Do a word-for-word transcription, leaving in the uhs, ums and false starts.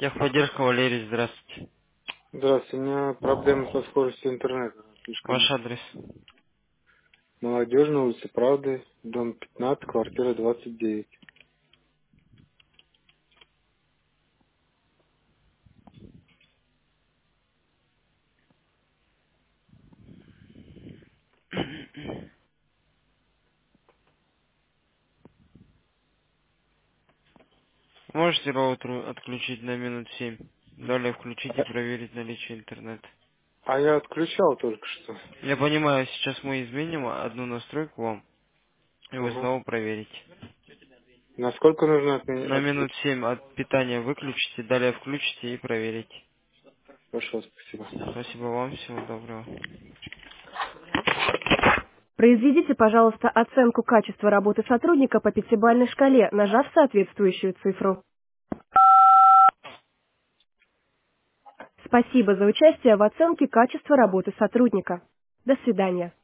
Техподдержка, Валерий, здравствуйте. Здравствуйте, у меня проблемы со скоростью интернета. Слишком Ваш адрес. Молодежная улица Правды, дом пятнадцать, квартира двадцать девять. Можете роутер отключить на минут семь? Далее включить и проверить наличие интернета. А я отключал только что. Я понимаю, сейчас мы изменим одну настройку вам, и вы Ага. снова проверите. Насколько нужно отме- На минут отключить? семь от питания выключите, далее включите и проверите. Хорошо, спасибо. Спасибо вам, всего доброго. Произведите, пожалуйста, оценку качества работы сотрудника по пятибалльной шкале, нажав соответствующую цифру. Спасибо за участие в оценке качества работы сотрудника. До свидания.